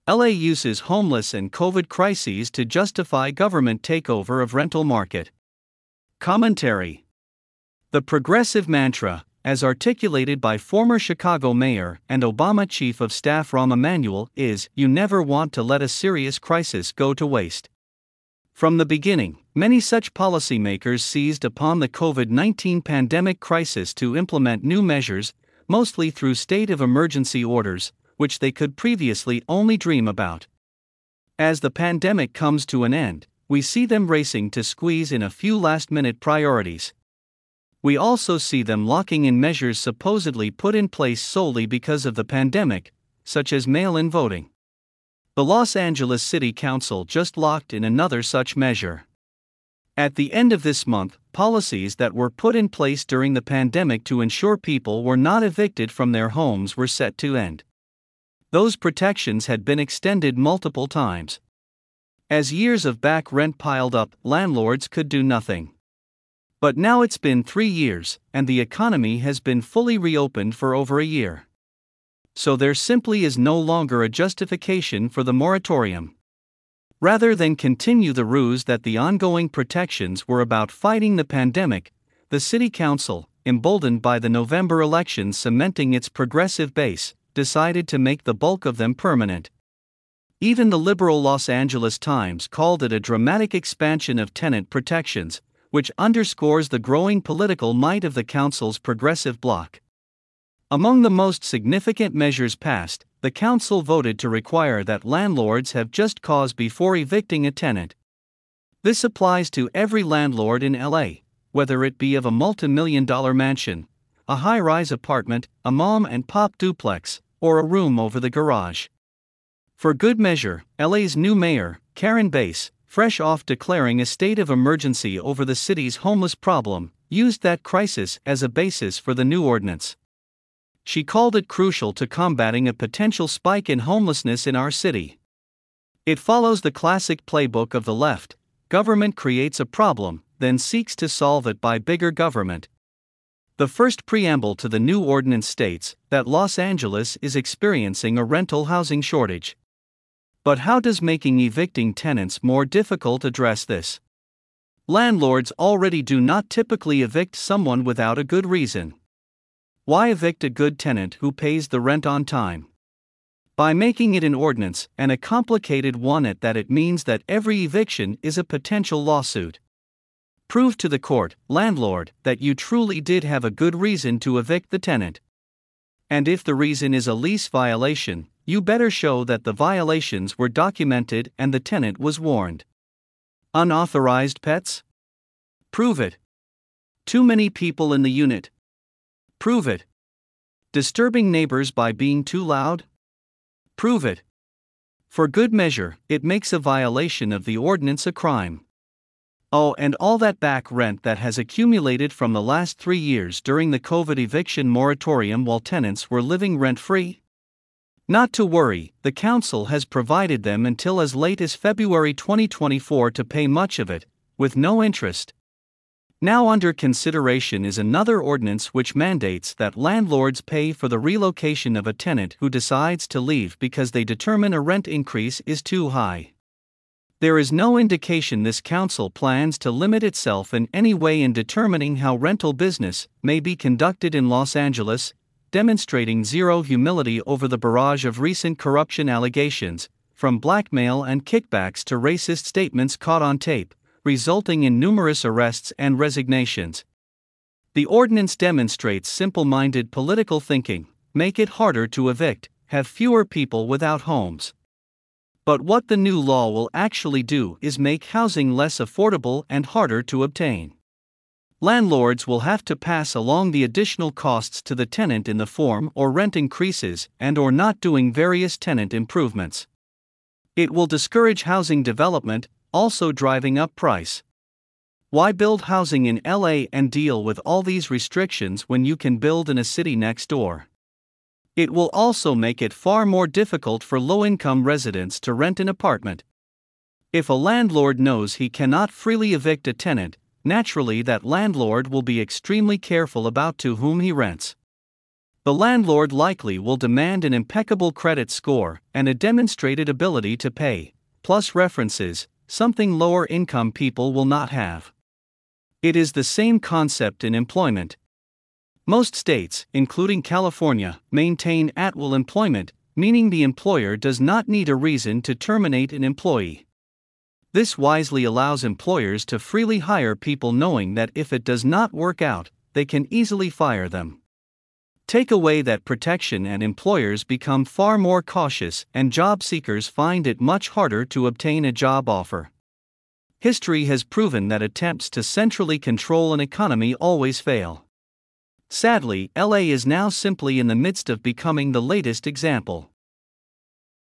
LA uses homeless and COVID crises to justify government takeover of rental market. Commentary. The progressive mantra, as articulated by former Chicago Mayor and Obama Chief of Staff Rahm Emanuel, is, "You never want to let a serious crisis go to waste." From the beginning, many such policymakers seized upon the COVID-19 pandemic crisis to implement new measures, mostly through state of emergency orders, which they could previously only dream about. As the pandemic comes to an end, we see them racing to squeeze in a few last-minute priorities. We also see them locking in measures supposedly put in place solely because of the pandemic, such as mail-in voting. The Los Angeles City Council just locked in another such measure. At the end of this month, policies that were put in place during the pandemic to ensure people were not evicted from their homes were set to end. Those protections had been extended multiple times. As years of back rent piled up, landlords could do nothing. But now it's been 3 years, and the economy has been fully reopened for over a year. So there simply is no longer a justification for the moratorium. Rather than continue the ruse that the ongoing protections were about fighting the pandemic, the City Council, emboldened by the November elections cementing its progressive base, decided to make the bulk of them permanent. Even the liberal Los Angeles Times called it a dramatic expansion of tenant protections, which underscores the growing political might of the council's progressive bloc. Among the most significant measures passed, the council voted to require that landlords have just cause before evicting a tenant. This applies to every landlord in LA, whether it be of a multi-million-dollar mansion, a high-rise apartment, a mom-and-pop duplex, or a room over the garage. For good measure, LA's new mayor, Karen Bass, fresh off declaring a state of emergency over the city's homeless problem, used that crisis as a basis for the new ordinance. She called it crucial to combating a potential spike in homelessness in our city. It follows the classic playbook of the left: government creates a problem, then seeks to solve it by bigger government. The first preamble to the new ordinance states that Los Angeles is experiencing a rental housing shortage. But how does making evicting tenants more difficult address this? Landlords already do not typically evict someone without a good reason. Why evict a good tenant who pays the rent on time? By making it an ordinance, and a complicated one at that, it means that every eviction is a potential lawsuit. Prove to the court, landlord, that you truly did have a good reason to evict the tenant. And if the reason is a lease violation, you better show that the violations were documented and the tenant was warned. Unauthorized pets? Prove it. Too many people in the unit? Prove it. Disturbing neighbors by being too loud? Prove it. For good measure, it makes a violation of the ordinance a crime. Oh, and all that back rent that has accumulated from the last 3 years during the COVID eviction moratorium while tenants were living rent-free? Not to worry, the council has provided them until as late as February 2024 to pay much of it, with no interest. Now under consideration is another ordinance which mandates that landlords pay for the relocation of a tenant who decides to leave because they determine a rent increase is too high. There is no indication this council plans to limit itself in any way in determining how rental business may be conducted in Los Angeles, demonstrating zero humility over the barrage of recent corruption allegations, from blackmail and kickbacks to racist statements caught on tape, resulting in numerous arrests and resignations. The ordinance demonstrates simple-minded political thinking: make it harder to evict, have fewer people without homes. But what the new law will actually do is make housing less affordable and harder to obtain. Landlords will have to pass along the additional costs to the tenant in the form or rent increases and/or not doing various tenant improvements. It will discourage housing development, also driving up price. Why build housing in LA and deal with all these restrictions when you can build in a city next door? It will also make it far more difficult for low-income residents to rent an apartment. If a landlord knows he cannot freely evict a tenant, naturally that landlord will be extremely careful about to whom he rents. The landlord likely will demand an impeccable credit score and a demonstrated ability to pay, plus references, something lower income people will not have. It is the same concept in employment. Most states, including California, maintain at-will employment, meaning the employer does not need a reason to terminate an employee. This wisely allows employers to freely hire people knowing that if it does not work out, they can easily fire them. Take away that protection and employers become far more cautious and job seekers find it much harder to obtain a job offer. History has proven that attempts to centrally control an economy always fail. Sadly, LA is now simply in the midst of becoming the latest example.